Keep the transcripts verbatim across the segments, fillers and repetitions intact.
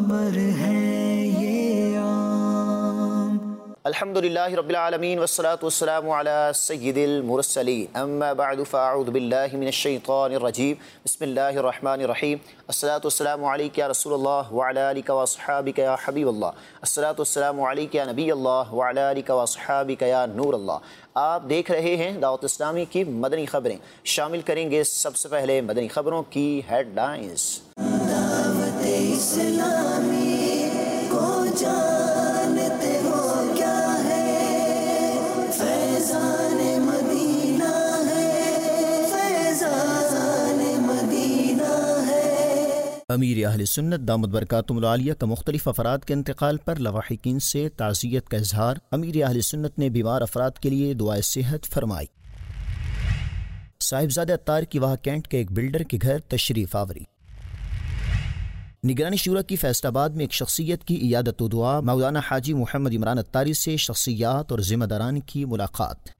خبر ہے یہ عام۔ الحمدللہ رب العالمین والصلاة والسلام علی سید المرسلین، اما بعد فاعوذ باللہ من الشیطان الرجیم، بسم اللہ الرحمن الرحیم۔ الصلاة والسلام علیک یا رسول اللہ وعلی آلک واصحابک یا حبیب اللہ، الصلاة والسلام علیک یا نبی اللہ وعلی آلک واصحابک یا نور اللہ۔ آپ دیکھ رہے ہیں دعوت اسلامی کی مدنی خبریں۔ شامل کریں گے سب سے پہلے مدنی خبروں کی ہیڈ لائنز۔ دعوت اسلامی کو جانتے ہو کیا ہے، فیضان مدینہ ہے، فیضان مدینہ ہے۔ امیر اہل سنت دامت برکاتہم العالیہ کا مختلف افراد کے انتقال پر لواحقین سے تعزیت کا اظہار۔ امیر اہل سنت نے بیمار افراد کے لیے دعائے صحت فرمائی۔ صاحبزادہ عطار کی واہ کینٹ کے ایک بلڈر کے گھر تشریف آوری۔ نگرانی شورا کی فیصل آباد میں ایک شخصیت کی عیادت و دعا، مولانا حاجی محمد عمران عطاری سے شخصیات اور ذمہ داران کی ملاقات۔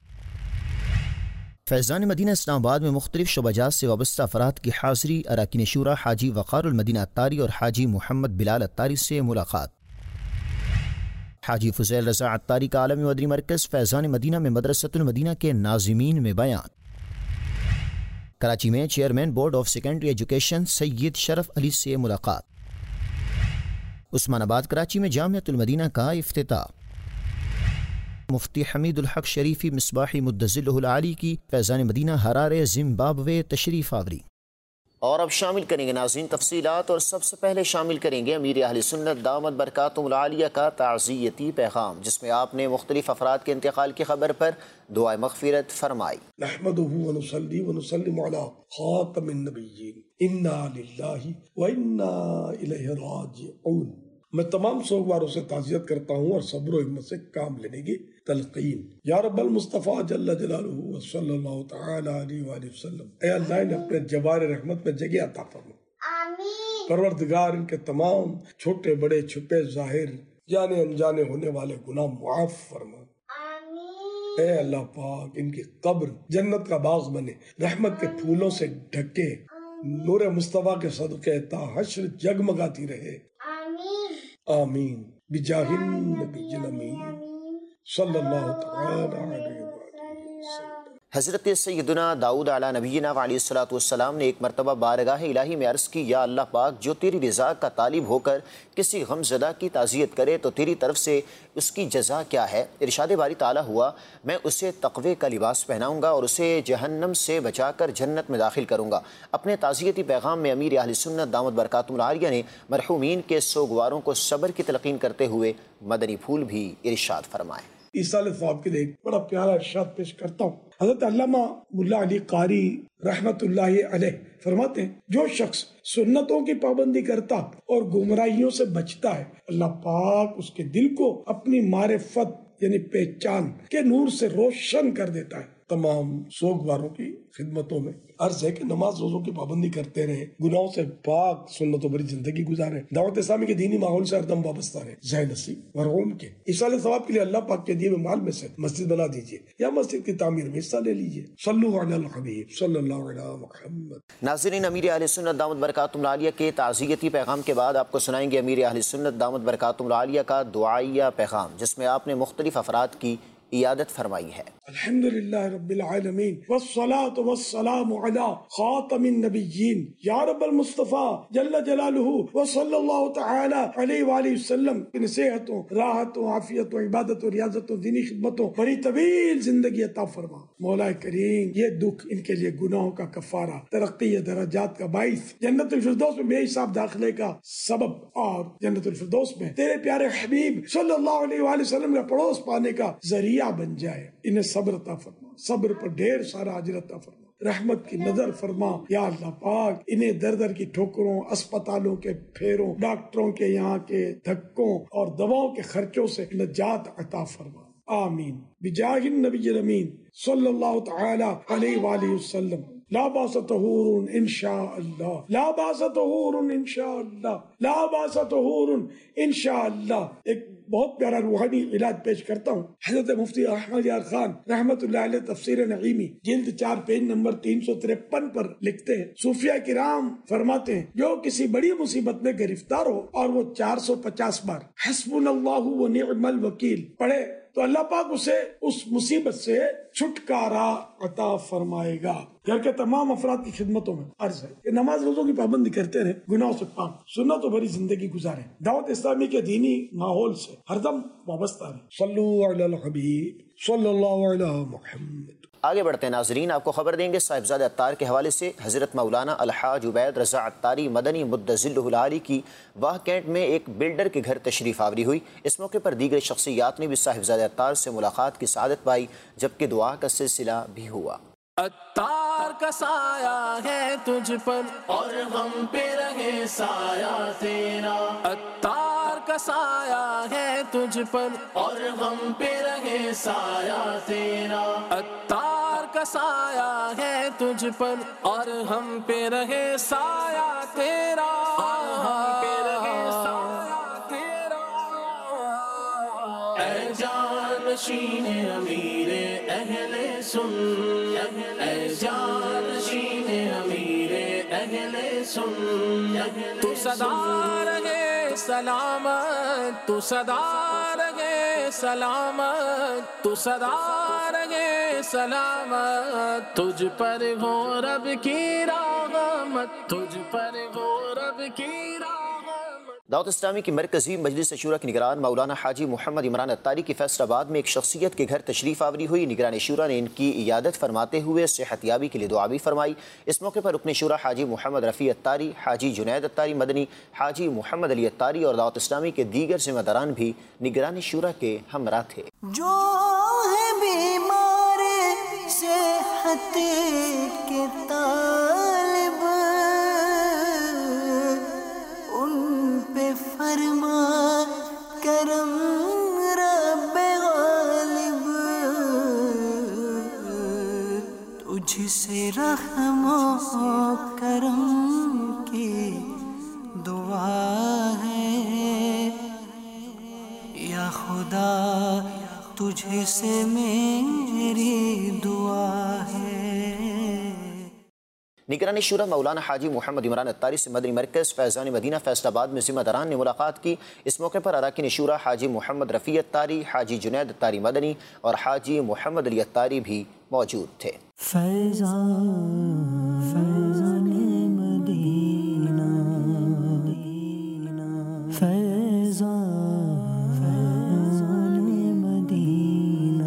فیضان مدینہ اسلام آباد میں مختلف شعبہ جات سے وابستہ افراد کی حاضری، اراکین شورا حاجی وقار المدینہ عطاری اور حاجی محمد بلال عطاری سے ملاقات۔ حاجی فضیل رضا عطاری کا عالمی مدنی مرکز فیضان مدینہ میں مدرسۃ المدینہ کے ناظمین میں بیان۔ کراچی میں chairman board of secondary education Syed Sharaf Ali سے ملاقات۔ عثمان آباد کراچی میں جامعۃ المدینہ کا افتتاح۔ مفتی حمید الحق شریفی مصباحی مدظلہ العالی کی فیضان مدینہ حرارے زمبابوے تشریف آوری۔ اور اب شامل کریں گے ناظرین تفصیلات، اور سب سے پہلے شامل کریں گے امیر اہل سنت دامت برکاتہم العالیہ کا تعزیتی پیغام، جس میں آپ نے مختلف افراد کے انتقال کی خبر پر دعائے مغفرت فرمائی۔ نحمدہ ونصلی ونسلم علی خاتم النبیین، انا للہ وانا الیہ راجعون۔ میں تمام سوگواروں سے تعزیت کرتا ہوں اور صبر و ہمت سے کام لینے کی تلقین۔ یا رب المصطفیٰ جل جلالہ صلی اللہ تعالی علیہ وآلہ وسلم، اے اللہ نے اپنے جبار رحمت میں جگہ عطا فرما۔ آمین۔ پروردگار ان کے تمام چھوٹے بڑے چھپے ظاہر جانے انجانے ہونے والے گناہ معاف فرما۔ آمین۔ اے اللہ پاک ان کی قبر جنت کا باغ بنے، رحمت کے پھولوں سے ڈھکے، نور مصطفیٰ کے صدقے تا حشر جگمگاتی رہے۔ آمین بجاہ النبی الامین صلی اللہ تعالی علیہ وسلم۔ حضرت سیدنا داؤد علیہ نبینا علیہ الصلوۃ والسلام نے ایک مرتبہ بارگاہ الہی میں عرض کی، یا اللہ پاک، جو تیری رضا کا طالب ہو کر کسی غم زدہ کی تعزیت کرے تو تیری طرف سے اس کی جزا کیا ہے؟ ارشاد باری تعالیٰ ہوا، میں اسے تقوی کا لباس پہناؤں گا اور اسے جہنم سے بچا کر جنت میں داخل کروں گا۔ اپنے تعزیتی پیغام میں امیر اہل سنت دامت برکاتہم العالیہ نے مرحومین کے سوگواروں کو صبر کی تلقین کرتے ہوئے مدنی پھول بھی ارشاد فرمائے۔ عیسیٰ علیہ السلام کے لیے ایک بڑا پیارا ارشاد پیش کرتا ہوں۔ حضرت علامہ ملا علی قاری رحمت اللہ علیہ فرماتے ہیں، جو شخص سنتوں کی پابندی کرتا اور گمراہیوں سے بچتا ہے، اللہ پاک اس کے دل کو اپنی معرفت یعنی پہچان کے نور سے روشن کر دیتا ہے۔ تمام سوگواروں کی خدمتوں میں عرض ہے کہ نماز روزوں کی پابندی کرتے رہیں، گناہوں سے پاک سنتوں بری زندگی گزاریں، دعوت اسلامی کے دینی ماحول سے ہردم وابستہ رہیں۔ ذہن نصیب مرحوم کے ایصال ثواب کے لیے اللہ پاک کے دیے ہوئے مال میں سے مسجد بنا دیجیے یا مسجد کی تعمیر میں حصہ لے لیجیے۔ صلو علی الحبیب صلی اللہ علیہ محمد۔ ناظرین، امیر اہل سنت دامت برکاتہم العالیہ کے تعزیتی پیغام کے بعد آپ کو سنائیں گے امیر اہل سنت دامت برکاتہم العالیہ کا دعائیہ پیغام، جس میں آپ نے مختلف افراد کی عیادت فرمائی ہے۔ الحمدللہ رب العالمین والصلاة والسلام علی خاتم النبیین، یا رب المصطفیٰ جل جلالہ وصلی اللہ تعالی علیہ وآلہ وسلم ان صحتوں، راحتوں، عافیتوں، عبادتوں، ریاضتوں، دینی خدمتوں، بڑی طویل زندگی عطا فرما۔ مولا کریم، یہ دکھ ان کے لیے گناہوں کا کفارہ، ترقی درجات کا باعث، جنت الفردوس میں بے حساب داخلے کا سبب، اور جنت الفردوس میں تیرے پیارے حبیب صلی اللہ علیہ وآلہ وسلم کا پڑوس پانے کا ذریعہ بن جائے۔ انہیں صبر عطا فرما، صبر پر ڈھیر سارا اجر عطا فرما، رحمت کی نظر فرما۔ یا اللہ پاک، انہیں در در کی ٹھوکروں، اسپتالوں کے پھیروں، ڈاکٹروں کے یہاں کے دھکوں اور دواؤں کے خرچوں سے نجات عطا فرما۔ آمین بجاہ النبی الامین صلی اللہ تعالی علیہ وآلہ وسلم۔ لا باس طہور انشاء اللہ، لا باس طہور انشاء اللہ، لا باس طہور انشاء اللہ۔ ایک بہت پیارا روحانی علاج پیش کرتا ہوں۔ حضرت مفتی احمد یار خان رحمت اللہ علیہ تفسیر نعیمی جلد چار پیج نمبر تین سو ترپن پر لکھتے ہیں، صوفیہ کرام فرماتے ہیں جو کسی بڑی مصیبت میں گرفتار ہو اور وہ چار سو پچاس بار حسبنا اللہ و نعم الوکیل پڑھے تو اللہ پاک اسے اس مصیبت سے چھٹکارا عطا فرمائے گا۔ گھر کے تمام افراد کی خدمتوں میں عرض ہے کہ نماز روزوں کی پابندی کرتے رہے، گناہوں سے پاک سنت و بھری زندگی گزارے، دعوت اسلامی کے دینی ماحول سے ہر دم وابستہ رہے۔ صلو علی الحبیب صلی اللہ علی محمد۔ آگے بڑھتے ہیں ناظرین، آپ کو خبر دیں گے صاحبزادہ عطار کے حوالے سے حضرت مولانا الحاج عبید رضا عطاری مدنی مدظلہ العالی کی واہ کینٹ میں ایک بلڈر کے گھر تشریف آوری ہوئی۔ اس موقع پر دیگر شخصیات نے بھی صاحبزادہ عطار سے ملاقات کی سعادت پائی، جبکہ دعا کا سلسلہ بھی ہوا۔ عطار کا سایہ ہے تجھ پر اور ہم پہ رہے سایہ تیرا، عطار کا سایہ ہے تجھ پر اور ہم پہ رہے سایہ تیرا، عطار کا سایہ ہے تجھ پر اور ہم پہ رہے سایہ تیرا، ہم پہ رہے سایہ تیرا۔ اے جانشین امیر اہل سن، اے جانشین امیر اہل سن، تو سدا رہے سلامت، تو سدا رہے سلامت، تو سدا رہے سلامت، تجھ پر ہو رب کی رحمت، تجھ پر ہو رب کی رحمت۔ دعوت اسلامی کی مرکزی مجلس شورا کے نگران مولانا حاجی محمد عمران عطاری کی فیصل آباد میں ایک شخصیت کے گھر تشریف آوری ہوئی۔ نگران شورا نے ان کی عیادت فرماتے ہوئے صحت یابی کے لیے دعا بھی فرمائی۔ اس موقع پر رکن شورا حاجی محمد رفیع عطاری، حاجی جنید عطاری مدنی، حاجی محمد علی عطاری اور دعوت اسلامی کے دیگر ذمہ داران بھی نگران شورا کے ہمراہ تھے۔ جو ہے بیمار صحت کے طالب، ان پہ فرما کرم رب غالب، تجھ سے رحم و کرم کی دعا ہے یا خدا، تجھ سے میری دعا ہے۔ نگران شورا مولانا حاجی محمد عمران عطاری سے مدنی مرکز فیضان مدینہ فیصل آباد میں ذمہ داران نے ملاقات کی۔ اس موقع پر اراکین شورا حاجی محمد رفیع عطاری، حاجی جنید عطاری مدنی اور حاجی محمد علی عطاری بھی موجود تھے۔ فیضان فیضان مدینہ، فیضان فیضان مدینہ۔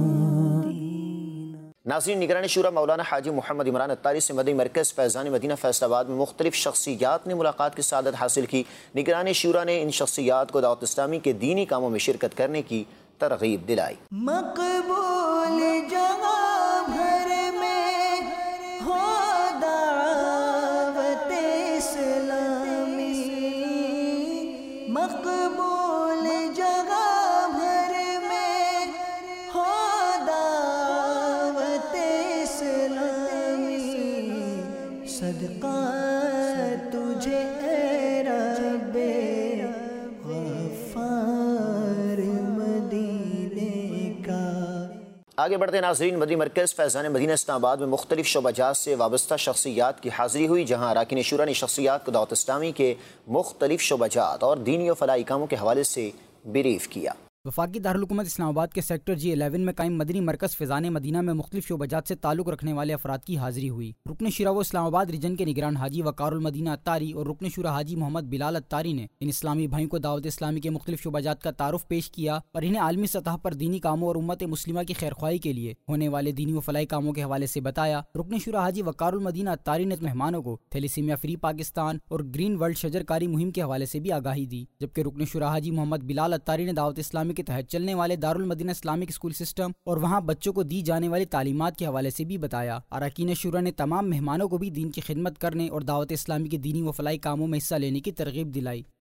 ناظرین، نگران شورا مولانا حاجی محمد عمران عطاری سے مدنی مرکز فیضان مدینہ فیصل آباد میں مختلف شخصیات نے ملاقات کی سعادت حاصل کی۔ نگران شورا نے ان شخصیات کو دعوت اسلامی کے دینی کاموں میں شرکت کرنے کی ترغیب دلائی۔ مقبول جگہ بھر میں ہو دعوت اسلامی، مقبول جگہ بھر میں ہو دعوت اسلامی، صدقہ تجھے اے رب غفار مدینے کا۔ آگے بڑھتے ناظرین، مدنی مرکز فیضان مدینہ اسلام آباد میں مختلف شعبہ جات سے وابستہ شخصیات کی حاضری ہوئی، جہاں اراکین شورا نے شخصیات کو دعوت اسلامی کے مختلف شعبہ جات اور دینی و فلاحی کاموں کے حوالے سے بریف کیا۔ وفاقی دارالحکومت اسلام آباد کے سیکٹر جی الیون میں قائم مدنی مرکز فیضان مدینہ میں مختلف شعبہ جات سے تعلق رکھنے والے افراد کی حاضری ہوئی۔ رکن شورا و اسلام آباد ریجن کے نگران حاجی وقار المدینہ عطاری اور رکن شورا حاجی محمد بلال عطاری نے ان اسلامی بھائیوں کو دعوت اسلامی کے مختلف شعبہ جات کا تعارف پیش کیا اور انہیں عالمی سطح پر دینی کاموں اور امت مسلمہ کی خیرخواہی کے لیے ہونے والے دینی و فلاحی کاموں کے حوالے سے بتایا۔ رکن شورا حاجی وقار المدینہ عطاری نے مہمانوں کو تھیلیسیمیا فری پاکستان اور گرین ورلڈ شجر کاری مہم کے حوالے سے بھی آگاہی دی، جبکہ رکن شورا حاجی محمد بلال عطاری نے دعوت اسلامی کے تحت چلنے والے دارالمدینہ اسلامک اسکول سسٹم اور وہاں بچوں کو دی جانے والی تعلیمات کے حوالے سے بھی بتایا۔ اراکین شورا نے تمام مہمانوں کو بھی دین کی خدمت کرنے اور دعوت اسلامی کے دینی و فلاحی کاموں میں حصہ لینے کی ترغیب دلائی۔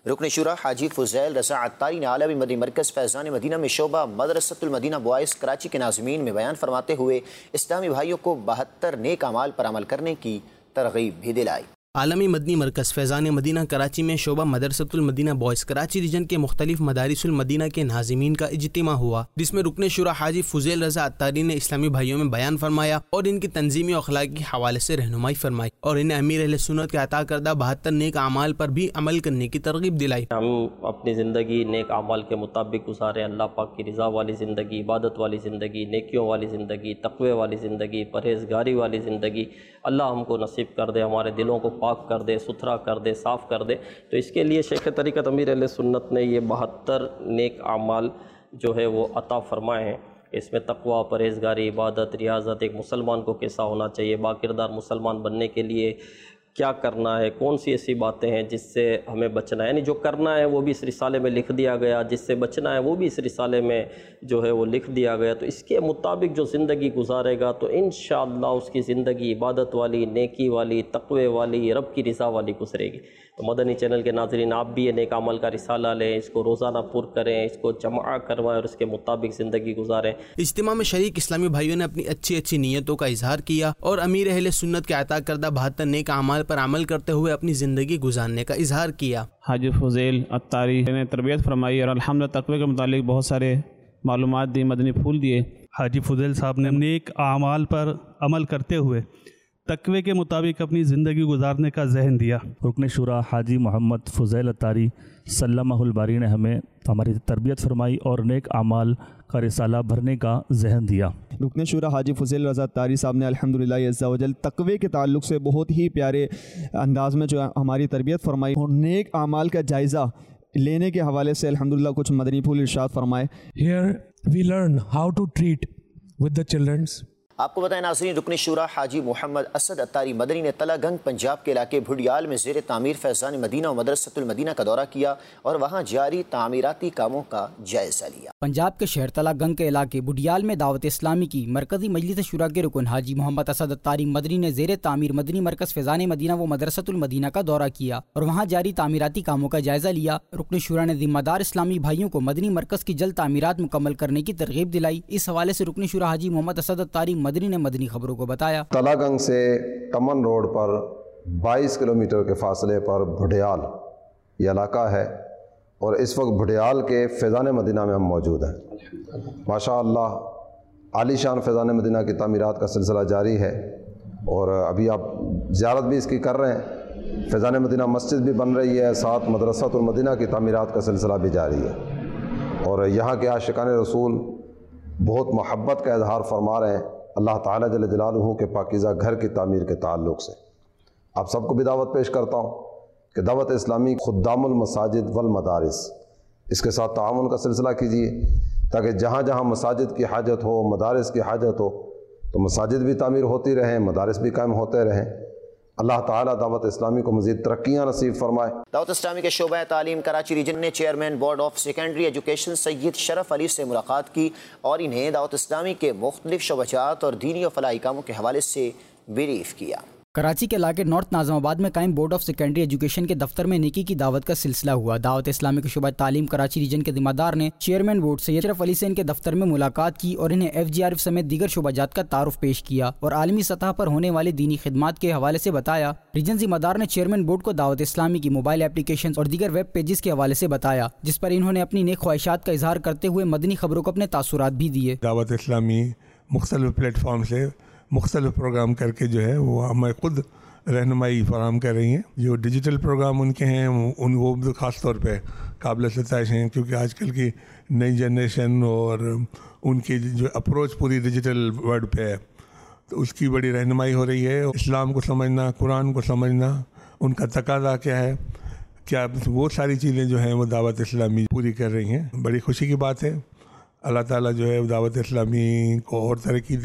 رکن شورا حاجی فضیل رضا عطاری نے عالمی مدنی مرکز فیضان مدینہ میں شعبہ مدرسۃ المدینہ بوائز کراچی کے ناظمین میں بیان فرماتے ہوئے اسلامی بھائیوں کو بہتر نیک اعمال پر عمل کرنے کی ترغیب بھی دلائی۔ عالمی مدنی مرکز فیضان مدینہ کراچی میں شعبہ مدرسۃ المدینہ بوائز کراچی ریجن کے مختلف مدارس المدینہ کے ناظمین کا اجتماع ہوا، جس میں رکن شورا حاجی فضیل رضا عطاری نے اسلامی بھائیوں میں بیان فرمایا اور ان کی تنظیمی و اخلاقی حوالے سے رہنمائی فرمائی اور انہیں امیر اہل سنت کے عطا کردہ بہتر نیک اعمال پر بھی عمل کرنے کی ترغیب دلائی۔ ہم اپنی زندگی نیک اعمال کے مطابق گزاریں، اللہ پاک کی رضا والی زندگی، عبادت والی زندگی، نیکیوں والی زندگی، تقوی والی زندگی، پرہیزگاری والی زندگی اللہ ہم کو نصیب کر دے، ہمارے دلوں کو پاک کر دے، ستھرا کر دے، صاف کر دے۔ تو اس کے لیے شیخ طریقت امیر اہل سنت نے یہ بہتر نیک اعمال جو ہے وہ عطا فرمائے ہیں۔ اس میں تقوی، پرہیزگاری، عبادت، ریاضت، ایک مسلمان کو کیسا ہونا چاہیے، باکردار مسلمان بننے کے لیے کیا کرنا ہے، کون سی ایسی باتیں ہیں جس سے ہمیں بچنا ہے، یعنی جو کرنا ہے وہ بھی اس رسالے میں لکھ دیا گیا، جس سے بچنا ہے وہ بھی اس رسالے میں جو ہے وہ لکھ دیا گیا۔ تو اس کے مطابق جو زندگی گزارے گا تو انشاءاللہ اس کی زندگی عبادت والی، نیکی والی، تقوی والی، رب کی رضا والی گزرے گی۔ تو مدنی چینل کے ناظرین، آپ بھی یہ نیک عمل کا رسالہ لیں، اس کو روزانہ پر کریں، اس کو جمع کروائیں اور اس کے مطابق زندگی گزاریں۔ اجتماع میں شریک اسلامی بھائیوں نے اپنی اچھی اچھی نیتوں کا اظہار کیا اور امیر اہل سنت کے عطا کردہ بہتر نیک اعمال پر عمل کرتے ہوئے اپنی زندگی گزارنے کا اظہار کیا۔ حاجی فضیل عطاری نے تربیت فرمائی اور الحمدللہ تقوی کے متعلق بہت سارے معلومات دی، مدنی پھول دیے۔ حاجی فضیل صاحب نے نیک اعمال پر عمل کرتے ہوئے تقوی کے مطابق اپنی زندگی گزارنے کا ذہن دیا۔ رکن شورا حاجی محمد فضیل عطاری سلمہ الباری نے ہمیں ہماری تربیت فرمائی اور نیک اعمال کا رسالہ بھرنے کا ذہن دیا۔ رکن شورا حاجی فضیل رضا عطاری صاحب نے الحمدللہ عز و جل تقوی کے تعلق سے بہت ہی پیارے انداز میں جو ہماری تربیت فرمائی اور نیک اعمال کا جائزہ لینے کے حوالے سے الحمدللہ کچھ مدنی پھول ارشاد فرمائے۔ Here we learn how to treat with the children's. آپ کو بتائیں ناظرین، رکن شورا حاجی محمد اسد عطاری مدنی نے تلا گنگ پنجاب کے علاقے بھڑیال میں زیر تعمیر فیضان مدینہ و مدرسۃ المدینہ کا دورہ کیا اور وہاں جاری تعمیراتی کاموں کا جائزہ لیا۔ پنجاب کے شہر تلا گنگ کے علاقے بھڑیال میں دعوت اسلامی کی مرکزی مجلس شورا کے رکن حاجی محمد اسد عطاری مدنی نے زیر تعمیر مدنی مرکز فیضان مدینہ و مدرسۃ المدینہ کا دورہ کیا اور وہاں جاری تعمیراتی کاموں کا جائزہ لیا۔ رکن شورا نے ذمہ دار اسلامی بھائیوں کو مدنی مرکز کی جلد تعمیرات مکمل کرنے کی ترغیب دلائی۔ اس حوالے سے رکن شورا حاجی محمد اسد عطاری مدنی نے مدنی خبر کو بتایا۔ تلا گنگ سے ٹمن روڈ پر بائیس کلومیٹر کے فاصلے پر بھڑیال یہ علاقہ ہے اور اس وقت بھڑیال کے فیضان مدینہ میں ہم موجود ہیں۔ ماشاء اللہ عالی شان فیضان مدینہ کی تعمیرات کا سلسلہ جاری ہے اور ابھی آپ زیارت بھی اس کی کر رہے ہیں۔ فیضان مدینہ مسجد بھی بن رہی ہے، ساتھ مدرسۃ المدینہ کی تعمیرات کا سلسلہ بھی جاری ہے اور یہاں کے عاشقان رسول بہت محبت کا اظہار فرما رہے ہیں اللہ تعالیٰ جل جلالہ کے پاکیزہ گھر کی تعمیر کے تعلق سے۔ آپ سب کو بھی دعوت پیش کرتا ہوں کہ دعوت اسلامی خدام المساجد والمدارس اس کے ساتھ تعاون کا سلسلہ کیجیے تاکہ جہاں جہاں مساجد کی حاجت ہو، مدارس کی حاجت ہو تو مساجد بھی تعمیر ہوتی رہیں، مدارس بھی قائم ہوتے رہیں۔ اللہ تعالیٰ دعوت اسلامی کو مزید ترقیاں نصیب فرمائے۔ دعوت اسلامی کے شعبہ تعلیم کراچی ریجن نے chairman board of secondary education Syed Sharaf Ali سے ملاقات کی اور انہیں دعوت اسلامی کے مختلف شعبات اور دینی و فلاحی کاموں کے حوالے سے بریف کیا۔ کراچی کے علاقے نارتھ ناظم آباد میں قائم بورڈ آف سیکنڈری ایجوکیشن کے دفتر میں نیکی کی دعوت کا سلسلہ ہوا۔ دعوت اسلامی کے شعبہ تعلیم کراچی ریجن کے ذمہ دار نے چیئرمین بورڈ سید شرف علی سے ان کے دفتر میں ملاقات کی اور انہیں ایف جی آر ایف سمیت دیگر شعبہ جات کا تعارف پیش کیا اور عالمی سطح پر ہونے والے دینی خدمات کے حوالے سے بتایا۔ ریجن ذمہ دار نے چیئرمین بورڈ کو دعوت اسلامی کی موبائل اپلیکیشن اور دیگر ویب پیجز کے حوالے سے بتایا، جس پر انہوں نے اپنی نیک خواہشات کا اظہار کرتے ہوئے مدنی خبروں کو اپنے تاثرات بھی دیے۔ دعوت اسلامی مختلف پلیٹ فارم سے مختلف پروگرام کر کے جو ہے وہ ہمیں خود رہنمائی فراہم کر رہی ہیں۔ جو ڈیجیٹل پروگرام ان کے ہیں ان وہ خاص طور پہ قابل ستائش ہیں کیونکہ آج کل کی نئی جنریشن اور ان کی جو اپروچ پوری ڈیجیٹل ورلڈ پہ ہے تو اس کی بڑی رہنمائی ہو رہی ہے۔ اسلام کو سمجھنا، قرآن کو سمجھنا، ان کا تقاضا کیا ہے، کیا وہ ساری چیزیں جو ہیں وہ دعوت اسلامی پوری کر رہی ہیں۔ بڑی خوشی کی بات ہے۔ اللہ تعالیٰ جو ہے دعوت اسلامی کو اور ترقی دے۔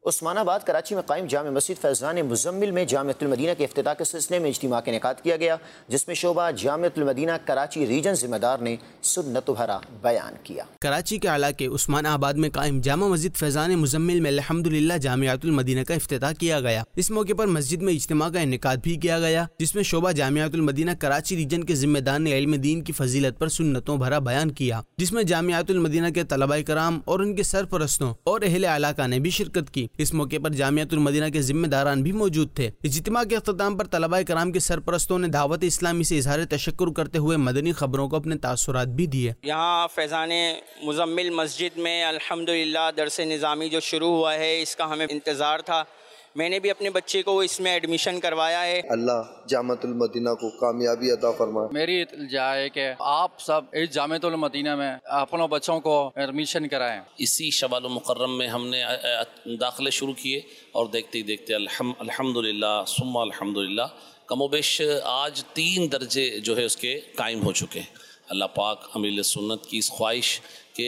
عثمان آباد کراچی میں قائم جامع مسجد فیضان مزمل میں جامعۃ المدینہ کے افتتاح کے سلسلے میں اجتماع کا انعقاد کیا گیا، جس میں شعبہ جامعۃ المدینہ کراچی ریجن ذمہ دار نے سنت بھرا بیان کیا۔ کراچی کے علاقے عثمان آباد میں قائم جامع مسجد فیضان مزمل میں الحمدللہ جامعۃ المدینہ کا افتتاح کیا گیا۔ اس موقع پر مسجد میں اجتماع کا انعقاد بھی کیا گیا، جس میں شعبہ جامعۃ المدینہ کراچی ریجن کے ذمہ دار نے علم دین کی فضیلت پر سنتوں بھرا بیان کیا، جس میں جامعۃ المدینہ کے طلباء کرام اور ان کے سرپرستوں اور اہل علاقہ نے بھی شرکت کی۔ اس موقع پر جامعۃ المدینہ کے ذمہ داران بھی موجود تھے۔ اجتماع کے اختتام پر طلباء کرام کے سرپرستوں نے دعوت اسلامی سے اظہار تشکر کرتے ہوئے مدنی خبروں کو اپنے تاثرات بھی دیے۔ یہاں فیضان مزمل مسجد میں الحمدللہ درس نظامی جو شروع ہوا ہے، اس کا ہمیں انتظار تھا۔ میں نے بھی اپنے بچے کو اس میں ایڈمیشن کروایا ہے۔ اللہ جامعۃ المدینہ کو کامیابی عطا فرمائے۔ میری التجا ہے کہ آپ سب اس جامعۃ المدینہ میں اپنوں بچوں کو ایڈمیشن کرائیں۔ اسی شوال المکرم میں ہم نے داخلے شروع کیے اور دیکھتے ہی دیکھتے الحمدللہ ثم الحمدللہ کم و بیش آج تین درجے جو ہے اس کے قائم ہو چکے ہیں۔ اللہ پاک امیل سنت کی اس خواہش کہ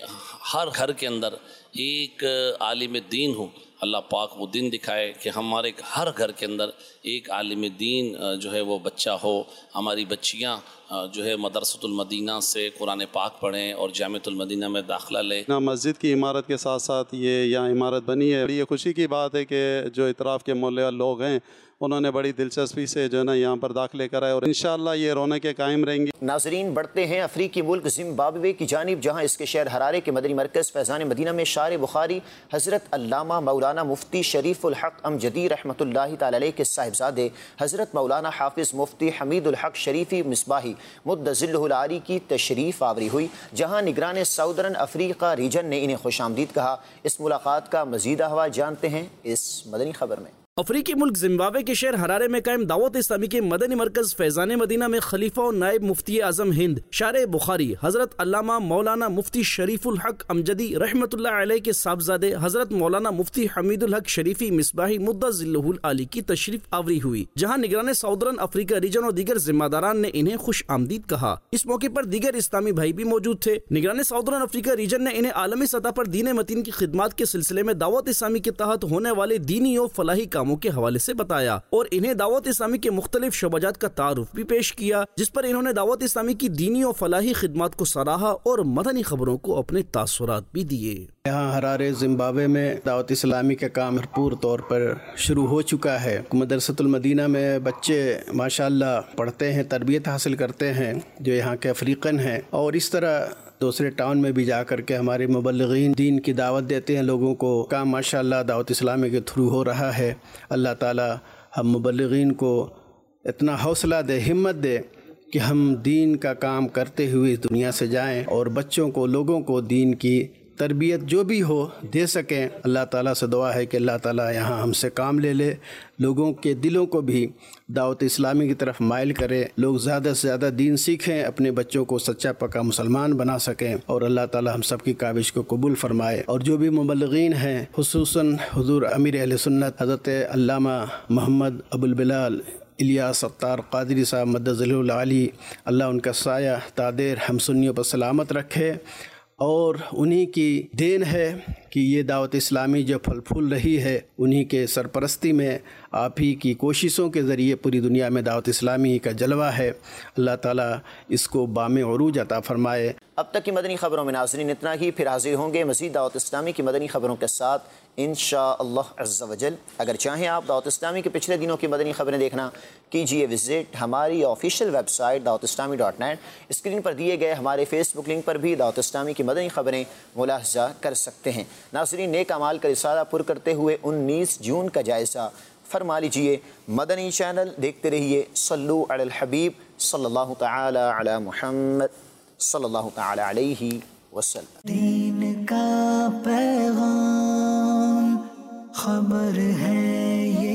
ہر گھر کے اندر ایک عالم دین ہو، اللہ پاک وہ دن دکھائے کہ ہمارے ہر گھر کے اندر ایک عالم دین جو ہے وہ بچہ ہو، ہماری بچیاں جو ہے مدرسۃ المدینہ سے قرآن پاک پڑھیں اور جامعۃ المدینہ میں داخلہ لیں۔ مسجد کی عمارت کے ساتھ ساتھ یہ یہاں عمارت بنی ہے، یہ خوشی کی بات ہے کہ جو اطراف کے محلے لوگ ہیں انہوں نے بڑی دلچسپی سے جو ہے نا یہاں پر داخلے کرائے اور انشاءاللہ یہ رونقیں قائم رہیں گی۔ ناظرین، بڑھتے ہیں افریقی ملک زمبابوے کی جانب، جہاں اس کے شہر حرارے کے مدنی مرکز فیضان مدینہ میں شارع بخاری حضرت علامہ مولانا مفتی شریف الحق امجدی رحمۃ اللہ تعالی علیہ کے صاحبزادے حضرت مولانا حافظ مفتی حمید الحق شریفی مصباحی مد ظلہ العالی کی تشریف آوری ہوئی، جہاں نگران ساؤدرن افریقہ ریجن نے انہیں خوش آمدید کہا۔ اس ملاقات کا مزید احوال جانتے ہیں اس مدنی خبر میں۔ افریقی ملک زمبابوے کے شہر حرارے میں قائم دعوت اسلامی کے مدنی مرکز فیضان مدینہ میں خلیفہ و نائب مفتی اعظم ہند شارع بخاری حضرت علامہ مولانا مفتی شریف الحق امجدی رحمۃ اللہ علیہ کے صاحبزادے حضرت مولانا مفتی حمید الحق شریفی مصباحی مد ظلہ العالی کی تشریف آوری ہوئی، جہاں نگران ساؤدرن افریقہ ریجن اور دیگر ذمہ داران نے انہیں خوش آمدید کہا۔ اس موقع پر دیگر اسلامی بھائی بھی موجود تھے۔ نگران ساؤدرن افریقہ ریجن نے انہیں عالمی سطح پر دین متین کی خدمات کے سلسلے میں دعوت اسلامی کے تحت ہونے والے دینی و فلاحی کاموں کے حوالے سے بتایا اور انہیں دعوت اسلامی کے مختلف شعبجات کا تعارف بھی پیش کیا، جس پر انہوں نے دعوت اسلامی کی دینی و فلاحی خدمات کو سراہا اور مدنی خبروں کو اپنے تاثرات بھی دیے۔ یہاں حرارے زمبابوے میں دعوت اسلامی کا کام بھرپور طور پر شروع ہو چکا ہے۔ مدرسۃ المدینہ میں بچے ماشاءاللہ پڑھتے ہیں، تربیت حاصل کرتے ہیں جو یہاں کے افریقن ہیں، اور اس طرح دوسرے ٹاؤن میں بھی جا کر کے ہمارے مبلغین دین کی دعوت دیتے ہیں لوگوں کو۔ کام ماشاءاللہ دعوت اسلامی کے تھرو ہو رہا ہے۔ اللہ تعالی ہم مبلغین کو اتنا حوصلہ دے، ہمت دے کہ ہم دین کا کام کرتے ہوئے اس دنیا سے جائیں اور بچوں کو، لوگوں کو دین کی تربیت جو بھی ہو دے سکیں۔ اللہ تعالیٰ سے دعا ہے کہ اللہ تعالیٰ یہاں ہم سے کام لے لے، لوگوں کے دلوں کو بھی دعوت اسلامی کی طرف مائل کرے، لوگ زیادہ سے زیادہ دین سیکھیں، اپنے بچوں کو سچا پکا مسلمان بنا سکیں، اور اللہ تعالیٰ ہم سب کی کاوش کو قبول فرمائے۔ اور جو بھی مبلغین ہیں، خصوصاً حضور امیر اہل سنت حضرت علامہ محمد ابو البلال الیاس ستار قادری صاحب مد ظلہ العالی، اللہ ان کا سایہ تادیر ہم سنیوں پر سلامت رکھے، اور انہی کی دین ہے کہ یہ دعوت اسلامی جو پھل پھول رہی ہے، انہی کے سرپرستی میں آپ ہی کی کوششوں کے ذریعے پوری دنیا میں دعوت اسلامی کا جلوہ ہے۔ اللہ تعالیٰ اس کو بام عروج عطا فرمائے۔ اب تک کی مدنی خبروں میں ناظرین اتنا ہی، پھر حاضر ہوں گے مزید دعوت اسلامی کی مدنی خبروں کے ساتھ انشاءاللہ عز و جل۔ اگر چاہیں آپ دعوت اسلامی کے پچھلے دنوں کی مدنی خبریں دیکھنا، کیجیے وزٹ ہماری آفیشیل ویب سائٹ دعوت اسلامی ڈاٹ نیٹ۔ اسکرین پر دیے گئے ہمارے فیس بک لنک پر بھی دعوت اسلامی کی مدنی خبریں ملاحظہ کر سکتے ہیں۔ ناظرین، نیک اعمال کا رسالہ پر کرتے ہوئے انیس جون کا جائزہ فرما لیجئے۔ مدنی چینل دیکھتے رہیے۔ صلو علی الحبیب صلی اللہ تعالی علی محمد صلی اللہ تعالی علیہ وسلم۔ دین کا پیغام خبر ہے یہ